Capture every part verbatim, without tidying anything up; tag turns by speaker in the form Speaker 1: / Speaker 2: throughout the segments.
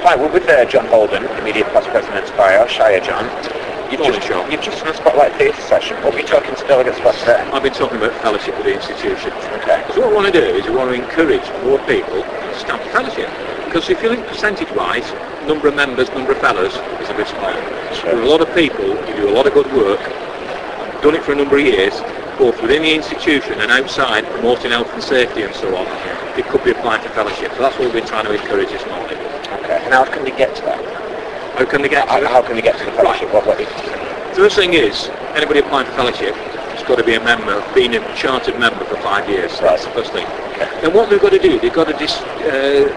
Speaker 1: hi, we're with uh, John Holden, immediate past president by Shire John. You've
Speaker 2: Morning,
Speaker 1: just,
Speaker 2: Sean.
Speaker 1: you've just done a Spotlight Theatre session. What were you talking to delegates about today?
Speaker 2: I've been talking about fellowship with the institution.
Speaker 1: Okay.
Speaker 2: So what I want to do is we want to encourage more people to stamp fellowship. Because if you look percentage-wise, number of members, number of fellows is a bit small.
Speaker 1: Sure.
Speaker 2: There are a lot of people who do a lot of good work, done it for a number of years, both within the institution and outside, promoting health and safety and so on. It could be applied to fellowship. So that's what we've been trying to encourage this morning.
Speaker 1: Okay. And how can they get to that?
Speaker 2: How can they get to
Speaker 1: How,
Speaker 2: it?
Speaker 1: how can they get to the fellowship?
Speaker 2: Right.
Speaker 1: What, what,
Speaker 2: The first thing is, anybody applying for fellowship has got to be a member, being a chartered member for five years. So that's the first thing.
Speaker 1: Okay.
Speaker 2: And what they've got to do, they've got to dis, uh,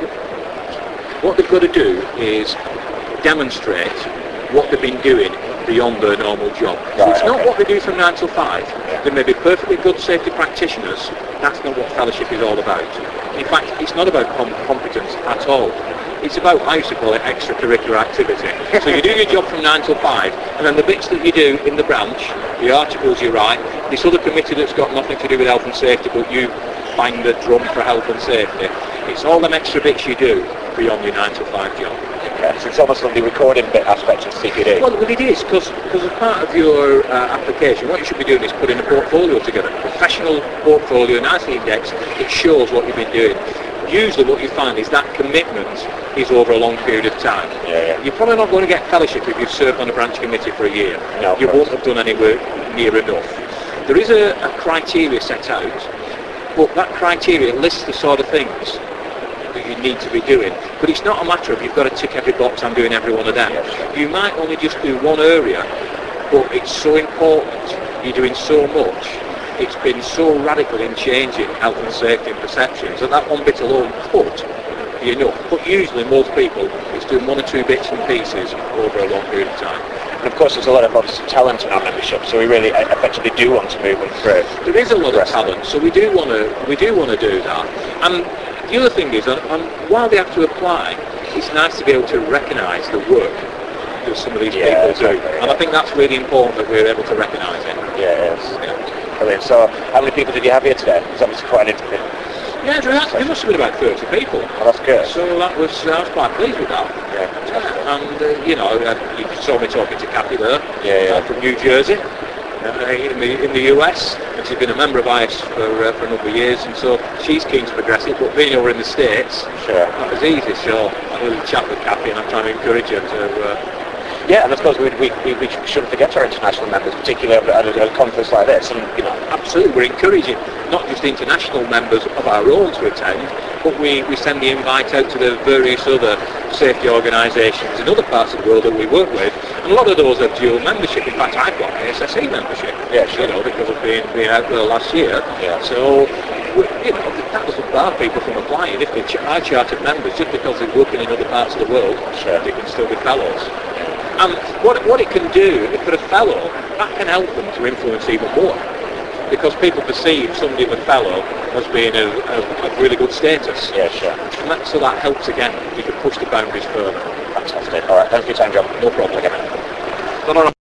Speaker 2: what they've got to do is demonstrate what they've been doing beyond their normal job. So
Speaker 1: Right,
Speaker 2: it's not
Speaker 1: okay.
Speaker 2: what they do from nine till five.
Speaker 1: Yeah.
Speaker 2: They may be perfectly good safety practitioners. That's not what fellowship is all about. In fact, it's not about com- competence at all. It's about, I used to call it extracurricular activity. So you do your job from nine till five, and then the bits that you do in the branch, the articles you write, this other committee that's got nothing to do with health and safety, but you bang the drum for health and safety. It's all them extra bits you do beyond your nine till five job.
Speaker 1: okay. So it's almost like the recording bit aspect of C P D.
Speaker 2: Well, well it is, because as part of your uh, application, what you should be doing is putting a portfolio together, a professional portfolio, nicely indexed, that shows what you've been doing. Usually what you find is that commitment is over a long period of time.
Speaker 1: Yeah, yeah.
Speaker 2: You're probably not going to get fellowship if you've served on a branch committee for a year.
Speaker 1: No, of
Speaker 2: you
Speaker 1: course.
Speaker 2: won't have done any work near enough. There is a, a criteria set out, but that criteria lists the sort of things that you need to be doing. But it's not a matter of you've got to tick every box, I'm doing every one of them.
Speaker 1: Yeah, sure.
Speaker 2: You might only just do one area, but it's so important. You're doing so much. It's been so radical in changing health and safety and perceptions that that one bit alone could be enough. But usually most people, it's doing one or two bits and pieces over a long period of time.
Speaker 1: And of course there's a lot of obviously talent in our membership, so we really effectively do want to move them through.
Speaker 2: There is a lot of talent, so we do want to we do want to do that. And the other thing is, and, and while they have to apply, it's nice to be able to recognise the work that some of these
Speaker 1: Yeah,
Speaker 2: people do.
Speaker 1: exactly,
Speaker 2: And
Speaker 1: yeah.
Speaker 2: I think that's really important that we're able to recognise it.
Speaker 1: Yeah, yes.
Speaker 2: Yeah.
Speaker 1: Brilliant. So how many people did you have here today? It's obviously quite an intimate.
Speaker 2: Yeah, there are- there must have been about thirty people.
Speaker 1: Well, that's good.
Speaker 2: So that was, I was quite pleased with that.
Speaker 1: Yeah, fantastic.
Speaker 2: And, uh, you know, uh, you saw me talking to Kathy there,
Speaker 1: Yeah, yeah.
Speaker 2: uh, from New Jersey, uh, in the in the U S, and she's been a member of I S for, uh, for a number of years, and so she's keen to progress it, but being over in the States,
Speaker 1: Sure.
Speaker 2: that was easy, so I had a little chat with Kathy, and I'm trying to encourage her to... Uh,
Speaker 1: Yeah, and I suppose we, we, we, we shouldn't forget our international members, particularly at a, at a conference like this. And you know,
Speaker 2: Absolutely, we're encouraging not just international members of our own to attend, but we, we send the invite out to the various other safety organisations in other parts of the world that we work with, and a lot of those have dual membership. In fact, I've got A S S E membership,
Speaker 1: Yeah, sure.
Speaker 2: you know, because of being, being out there last year.
Speaker 1: Yeah.
Speaker 2: So, we, you know, that doesn't bar people from applying. If they ch- are chartered members, just because they're working in other parts of the world,
Speaker 1: Sure.
Speaker 2: they can still be fellows. And what, what it can do, if they're a fellow, that can help them to influence even more. Because people perceive somebody of a fellow as being of, of, of really good status.
Speaker 1: yeah, sure.
Speaker 2: And that, so that helps again. You can push the boundaries further.
Speaker 1: Fantastic. All right, thanks for your time, John.
Speaker 2: No problem.
Speaker 1: Okay.
Speaker 2: Not on a